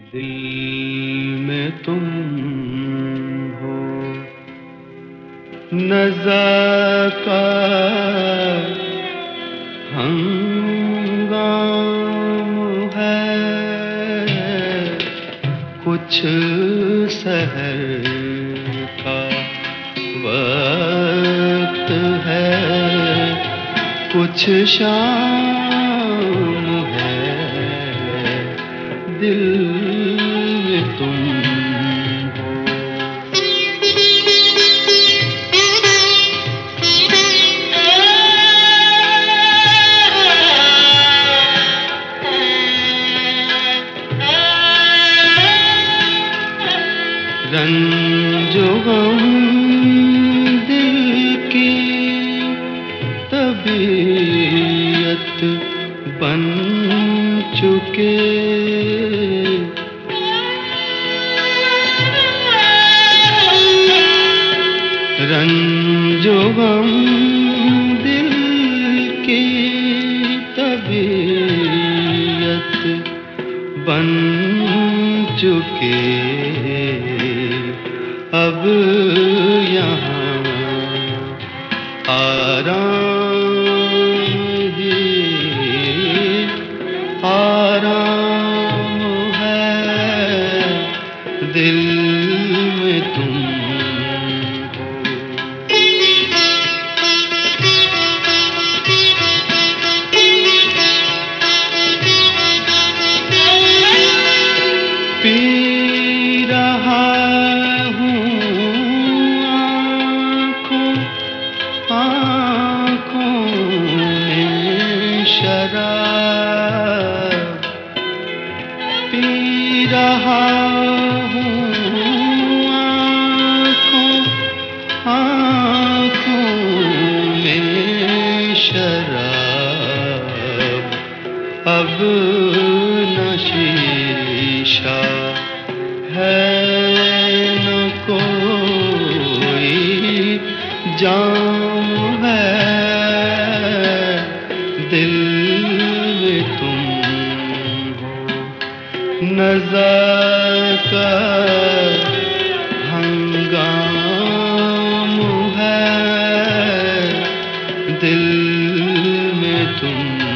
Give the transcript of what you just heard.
दिल में तुम हो, नज़ा का हंगाम है, कुछ सहर का वक्त है, कुछ शाम है, दिल में तुम हो। रंजो गम दिल की तबीयत बन चुके, रंजो गम दिल की तबीयत बन चुके, अब यहाँ आराम ही आराम है, दिल में तुम हो। पी रहा आँखों में शराब, पी रहा हूँ आँखों में शराब, अब न शीशा है न कोई जाम है, दिल में तुम हो, नज़ा का हंगाम है, दिल में तुम